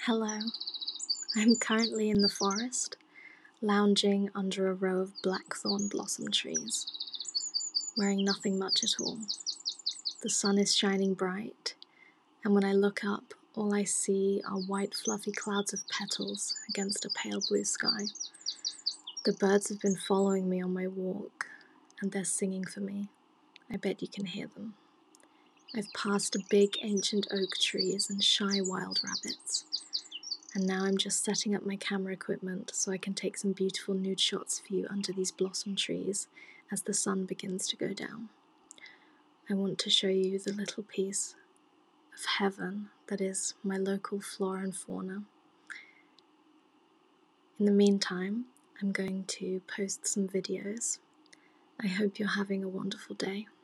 Hello, I'm currently in the forest, lounging under a row of blackthorn blossom trees, wearing nothing much at all. The sun is shining bright, and when I look up, all I see are white fluffy clouds of petals against a pale blue sky. The birds have been following me on my walk, and they're singing for me. I bet you can hear them. I've passed big ancient oak trees and shy wild rabbits. And now I'm just setting up my camera equipment so I can take some beautiful nude shots for you under these blossom trees as the sun begins to go down. I want to show you the little piece of heaven that is my local flora and fauna. In the meantime, I'm going to post some videos. I hope you're having a wonderful day.